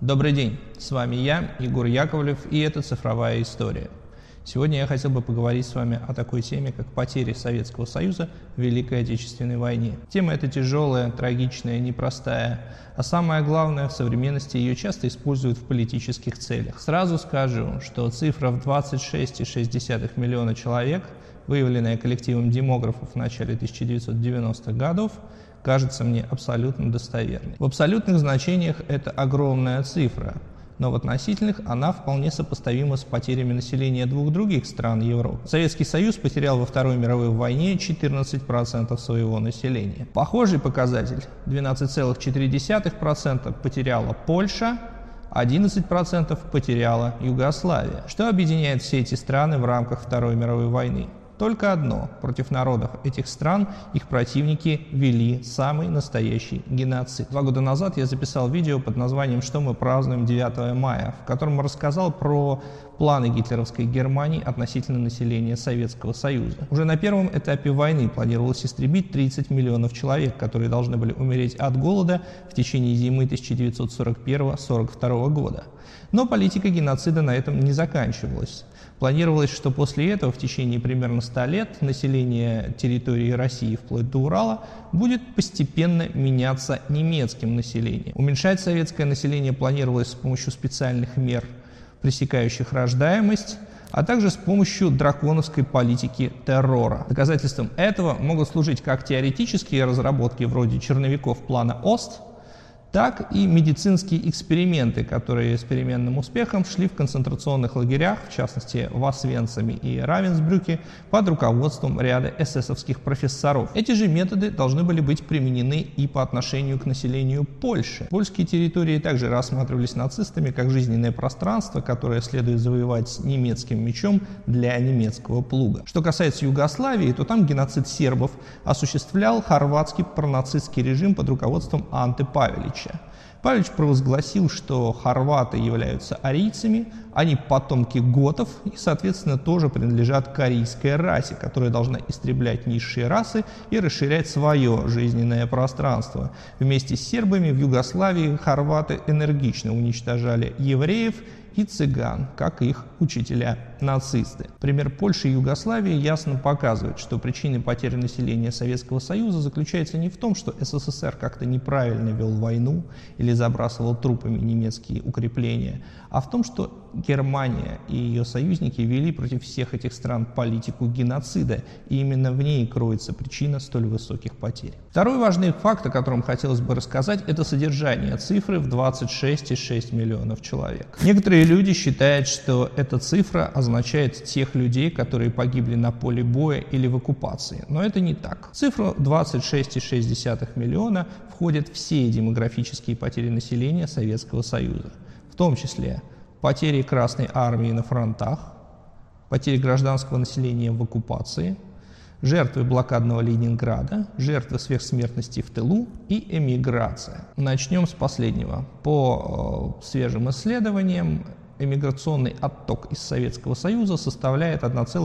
Добрый день, с вами я, Егор Яковлев, и это «Цифровая история». Сегодня я хотел бы поговорить с вами о такой теме, как потери Советского Союза в Великой Отечественной войне. Тема эта тяжелая, трагичная, непростая, а самое главное, в современности ее часто используют в политических целях. Сразу скажу, что цифра в 26,6 миллиона человек, выявленная коллективом демографов в начале 1990-х годов, кажется мне абсолютно достоверной. В абсолютных значениях это огромная цифра, но в относительных она вполне сопоставима с потерями населения двух других стран Европы. Советский Союз потерял во Второй мировой войне 14% своего населения. Похожий показатель 12,4% потеряла Польша, 11% потеряла Югославия. Что объединяет все эти страны в рамках Второй мировой войны? Только одно. Против народов этих стран их противники вели самый настоящий геноцид. 2 года назад я записал видео под названием «Что мы празднуем 9 мая», в котором рассказал про планы гитлеровской Германии относительно населения Советского Союза. Уже на первом этапе войны планировалось истребить 30 миллионов человек, которые должны были умереть от голода в течение зимы 1941-1942 года. Но политика геноцида на этом не заканчивалась. Планировалось, что после этого в течение примерно 100 лет население территории России вплоть до Урала будет постепенно меняться немецким населением. Уменьшать советское население планировалось с помощью специальных мер, пресекающих рождаемость, а также с помощью драконовской политики террора. Доказательством этого могут служить как теоретические разработки вроде черновиков плана ОСТ, так и медицинские эксперименты, которые с переменным успехом шли в концентрационных лагерях, в частности в Освенциме и Равенсбрюке, под руководством ряда эсэсовских профессоров. Эти же методы должны были быть применены и по отношению к населению Польши. Польские территории также рассматривались нацистами как жизненное пространство, которое следует завоевать немецким мечом для немецкого плуга. Что касается Югославии, то там геноцид сербов осуществлял хорватский пронацистский режим под руководством Анте Павелича. Павелич провозгласил, что хорваты являются арийцами, они потомки готов и, соответственно, тоже принадлежат к арийской расе, которая должна истреблять низшие расы и расширять свое жизненное пространство. Вместе с сербами в Югославии хорваты энергично уничтожали евреев и цыган, как их учителя-нацисты. Пример Польши и Югославии ясно показывает, что причиной потери населения Советского Союза заключается не в том, что СССР как-то неправильно вел войну или забрасывал трупами немецкие укрепления, а в том, что Германия и ее союзники вели против всех этих стран политику геноцида, и именно в ней кроется причина столь высоких потерь. Второй важный факт, о котором хотелось бы рассказать, это содержание цифры в 26,6 миллионов человек. Некоторые люди считают, что эта цифра означает тех людей, которые погибли на поле боя или в оккупации, но это не так. В цифру 26,6 миллиона входят все демографические потери населения Советского Союза, в том числе потери Красной Армии на фронтах, потери гражданского населения в оккупации, жертвы блокадного Ленинграда, жертвы сверхсмертности в тылу и эмиграция. Начнем с последнего. По свежим исследованиям, эмиграционный отток из Советского Союза составляет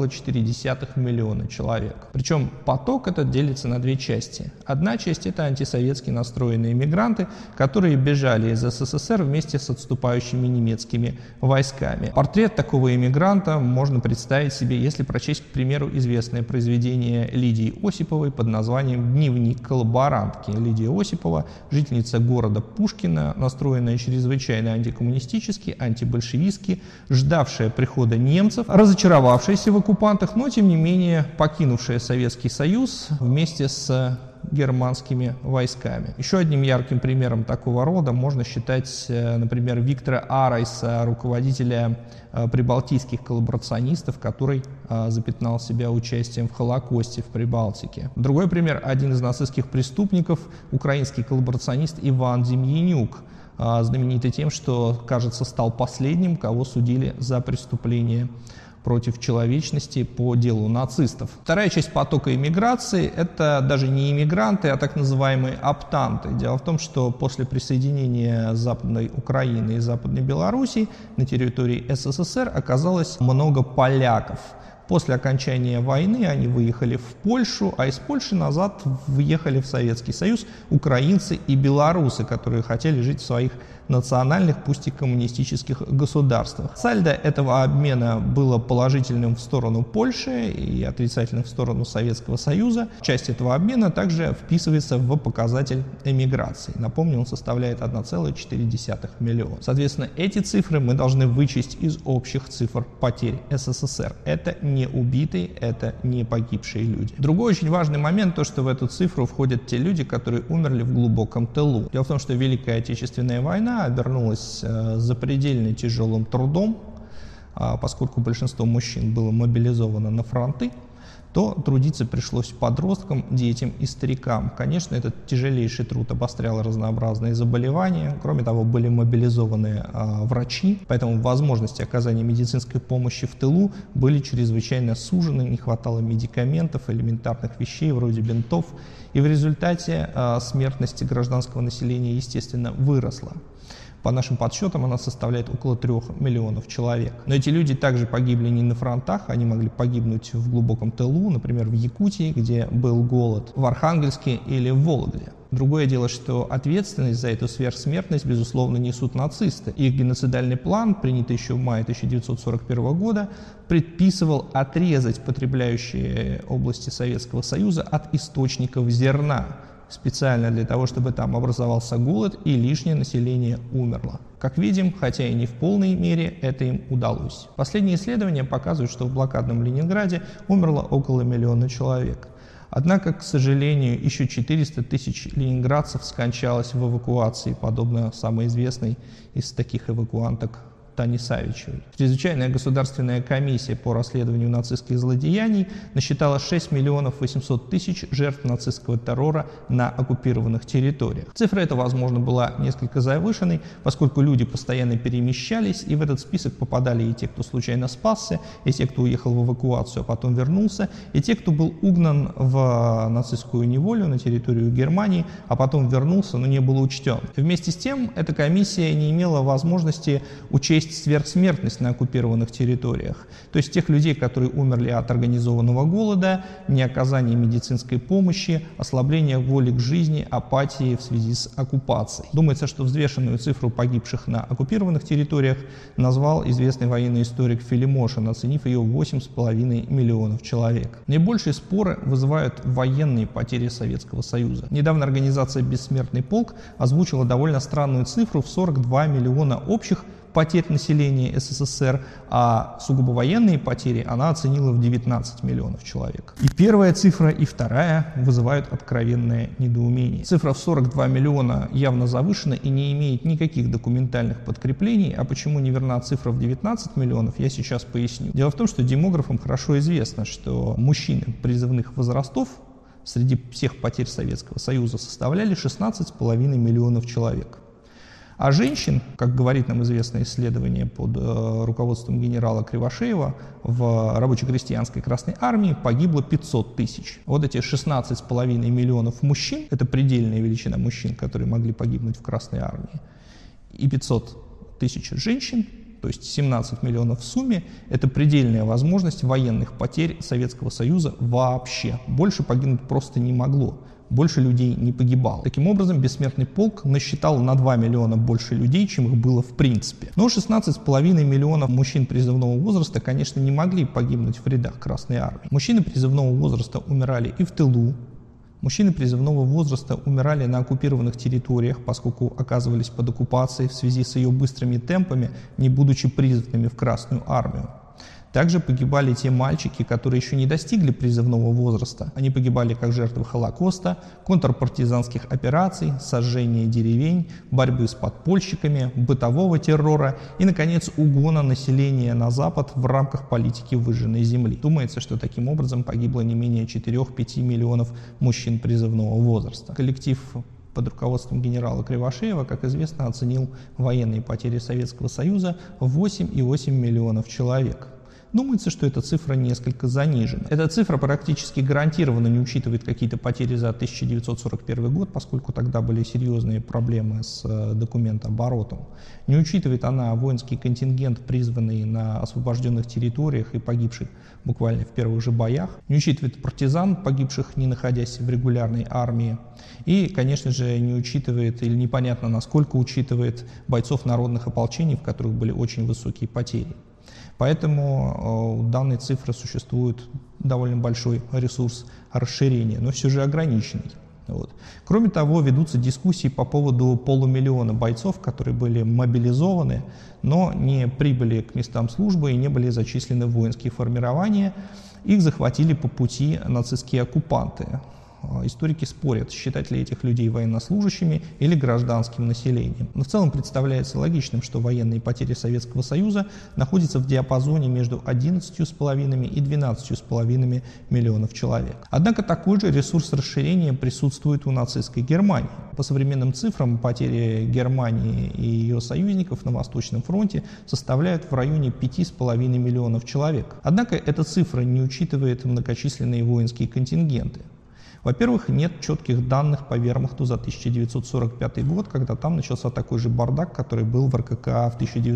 1,4 миллиона человек. Причем поток этот делится на две части. Одна часть – это антисоветски настроенные эмигранты, которые бежали из СССР вместе с отступающими немецкими войсками. Портрет такого эмигранта можно представить себе, если прочесть, к примеру, известное произведение Лидии Осиповой под названием «Дневник коллаборантки». Лидия Осипова – жительница города Пушкино, настроенная чрезвычайно антикоммунистически, антибольшевистски, ждавшая прихода немцев, разочаровавшаяся в оккупантах, но тем не менее покинувшая Советский Союз вместе с германскими войсками. Еще одним ярким примером такого рода можно считать, например, Виктора Арайса, руководителя прибалтийских коллаборационистов, который запятнал себя участием в Холокосте в Прибалтике. Другой пример – один из нацистских преступников, украинский коллаборационист Иван Демьянюк, знаменитый тем, что, кажется, стал последним, кого судили за преступление против человечности по делу нацистов. Вторая часть потока иммиграции – это даже не иммигранты, а так называемые оптанты. Дело в том, что после присоединения Западной Украины и Западной Белоруссии на территории СССР оказалось много поляков. После окончания войны они выехали в Польшу, а из Польши назад въехали в Советский Союз украинцы и белорусы, которые хотели жить в своих национальных, пусть и коммунистических государствах. Сальдо этого обмена было положительным в сторону Польши и отрицательным в сторону Советского Союза. Часть этого обмена также вписывается в показатель эмиграции. Напомню, он составляет 1,4 миллиона. Соответственно, эти цифры мы должны вычесть из общих цифр потерь СССР. Это не убитые, это не погибшие люди. Другой очень важный момент, то, что в эту цифру входят те люди, которые умерли в глубоком тылу. Дело в том, что Великая Отечественная война обернулась запредельно тяжелым трудом, поскольку большинство мужчин было мобилизовано на фронты, то трудиться пришлось подросткам, детям и старикам. Конечно, этот тяжелейший труд обострял разнообразные заболевания. Кроме того, были мобилизованы врачи, поэтому возможности оказания медицинской помощи в тылу были чрезвычайно сужены, не хватало медикаментов, элементарных вещей вроде бинтов, и в результате смертность гражданского населения, естественно, выросла. По нашим подсчетам она составляет около 3 миллионов человек. Но эти люди также погибли не на фронтах, они могли погибнуть в глубоком тылу, например, в Якутии, где был голод, в Архангельске или в Вологде. Другое дело, что ответственность за эту сверхсмертность, безусловно, несут нацисты. Их геноцидальный план, принятый еще в мае 1941 года, предписывал отрезать потребляющие области Советского Союза от источников зерна, специально для того, чтобы там образовался голод и лишнее население умерло. Как видим, хотя и не в полной мере, это им удалось. Последние исследования показывают, что в блокадном Ленинграде умерло около 1 миллиона человек. Однако, к сожалению, еще 400 тысяч ленинградцев скончалось в эвакуации, подобно самой известной из таких эвакуанток Тане Савичевой. Чрезвычайная государственная комиссия по расследованию нацистских злодеяний насчитала 6 миллионов 800 тысяч жертв нацистского террора на оккупированных территориях. Цифра эта, возможно, была несколько завышенной, поскольку люди постоянно перемещались, и в этот список попадали и те, кто случайно спасся, и те, кто уехал в эвакуацию, а потом вернулся, и те, кто был угнан в нацистскую неволю на территорию Германии, а потом вернулся, но не был учтен. Вместе с тем, эта комиссия не имела возможности учесть сверхсмертность на оккупированных территориях, то есть тех людей, которые умерли от организованного голода, неоказания медицинской помощи, ослабления воли к жизни, апатии в связи с оккупацией. Думается, что взвешенную цифру погибших на оккупированных территориях назвал известный военный историк Филимошин, оценив ее в 8,5 миллионов человек. Наибольшие споры вызывают военные потери Советского Союза. Недавно организация «Бессмертный полк» озвучила довольно странную цифру в 42 миллиона общих потерь населения СССР, а сугубо военные потери она оценила в 19 миллионов человек. И первая цифра, и вторая вызывают откровенное недоумение. Цифра в 42 миллиона явно завышена и не имеет никаких документальных подкреплений, а почему не верна цифра в 19 миллионов, я сейчас поясню. Дело в том, что демографам хорошо известно, что мужчины призывных возрастов среди всех потерь Советского Союза составляли 16,5 миллионов человек. А женщин, как говорит нам известное исследование под руководством генерала Кривошеева, в рабоче-крестьянской Красной Армии погибло 500 тысяч. Вот эти 16,5 миллионов мужчин, это предельная величина мужчин, которые могли погибнуть в Красной Армии, и 500 тысяч женщин, то есть 17 миллионов в сумме, это предельная возможность военных потерь Советского Союза вообще. Больше погибнуть просто не могло. Больше людей не погибало. Таким образом, Бессмертный полк насчитал на 2 миллиона больше людей, чем их было в принципе. Но 16,5 миллионов мужчин призывного возраста, конечно, не могли погибнуть в рядах Красной Армии. Мужчины призывного возраста умирали и в тылу. Мужчины призывного возраста умирали на оккупированных территориях, поскольку оказывались под оккупацией в связи с ее быстрыми темпами, не будучи призванными в Красную Армию. Также погибали те мальчики, которые еще не достигли призывного возраста. Они погибали как жертвы Холокоста, контрпартизанских операций, сожжения деревень, борьбы с подпольщиками, бытового террора и, наконец, угона населения на Запад в рамках политики выжженной земли. Думается, что таким образом погибло не менее 4-5 миллионов мужчин призывного возраста. Коллектив под руководством генерала Кривошеева, как известно, оценил военные потери Советского Союза в 8,8 миллионов человек. думается, что эта цифра несколько занижена. Эта цифра практически гарантированно не учитывает какие-то потери за 1941 год, поскольку тогда были серьезные проблемы с документооборотом. Не учитывает она воинский контингент, призванный на освобожденных территориях и погибших буквально в первых же боях. Не учитывает партизан, погибших, не находясь в регулярной армии. И, конечно же, не учитывает, или непонятно насколько учитывает, бойцов народных ополчений, в которых были очень высокие потери. Поэтому у данной цифры существует довольно большой ресурс расширения, но все же ограниченный. Вот. Кроме того, ведутся дискуссии по поводу полумиллиона бойцов, которые были мобилизованы, но не прибыли к местам службы и не были зачислены в воинские формирования. Их захватили по пути нацистские оккупанты. Историки спорят, считать ли этих людей военнослужащими или гражданским населением. Но в целом представляется логичным, что военные потери Советского Союза находятся в диапазоне между 11,5 и 12,5 миллионов человек. Однако такой же ресурс расширения присутствует у нацистской Германии. По современным цифрам, потери Германии и ее союзников на Восточном фронте составляют в районе 5,5 миллионов человек. Однако эта цифра не учитывает многочисленные воинские контингенты. Во-первых, нет четких данных по вермахту за 1945 год, когда там начался такой же бардак, который был в РККА в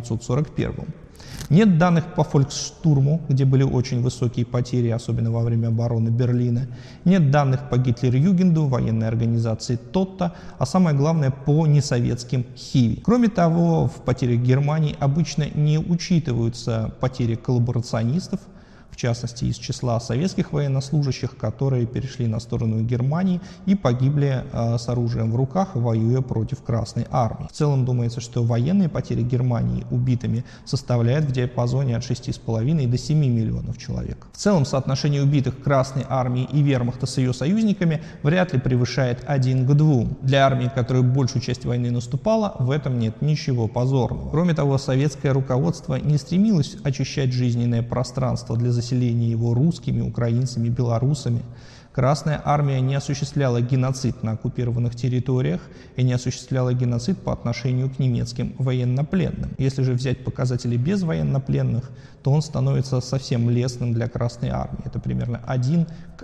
1941. Нет данных по фольксштурму, где были очень высокие потери, особенно во время обороны Берлина. Нет данных по Гитлер-Югенду, военной организации Тотта, а самое главное по несоветским Хиви. Кроме того, в потерях Германии обычно не учитываются потери коллаборационистов, в частности, из числа советских военнослужащих, которые перешли на сторону Германии и погибли с оружием в руках, воюя против Красной Армии. В целом думается, что военные потери Германии убитыми составляют в диапазоне от 6,5 до 7 миллионов человек. В целом соотношение убитых Красной Армии и вермахта с ее союзниками вряд ли превышает 1 к 2. Для армии, которая большую часть войны наступала, в этом нет ничего позорного. Кроме того, советское руководство не стремилось очищать жизненное пространство для заселения его русскими, украинцами, белорусами. Красная армия не осуществляла геноцид на оккупированных территориях и не осуществляла геноцид по отношению к немецким военнопленным. Если же взять показатели без военнопленных, то он становится совсем лестным для Красной армии. Это примерно 1 к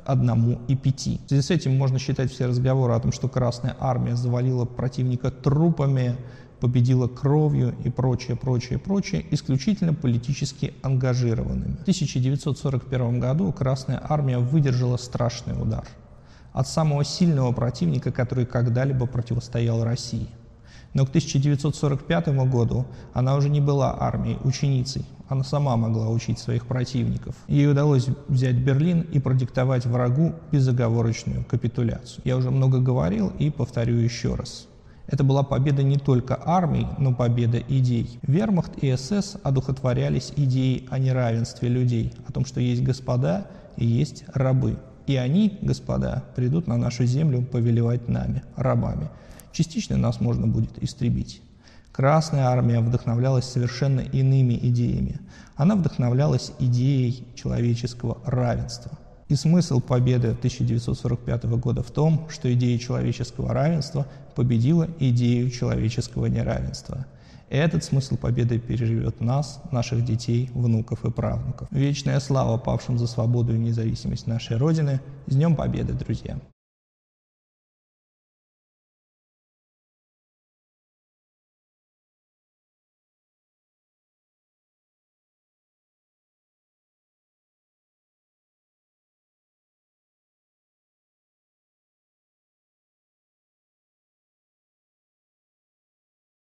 1,5. В связи с этим можно считать все разговоры о том, что Красная армия завалила противника трупами, победила кровью и прочее, исключительно политически ангажированными. В 1941 году Красная армия выдержала страшный удар от самого сильного противника, который когда-либо противостоял России. Но к 1945 году она уже не была армией, ученицей. Она сама могла учить своих противников. Ей удалось взять Берлин и продиктовать врагу безоговорочную капитуляцию. Я уже много говорил и повторю еще раз. Это была победа не только армии, но победа идей. Вермахт и СС одухотворялись идеей о неравенстве людей, о том, что есть господа и есть рабы. И они, господа, придут на нашу землю повелевать нами, рабами. Частично нас можно будет истребить. Красная армия вдохновлялась совершенно иными идеями. Она вдохновлялась идеей человеческого равенства. И смысл победы 1945 года в том, что идея человеческого равенства победила идею человеческого неравенства. И этот смысл победы переживет нас, наших детей, внуков и правнуков. Вечная слава павшим за свободу и независимость нашей Родины. С Днем Победы, друзья!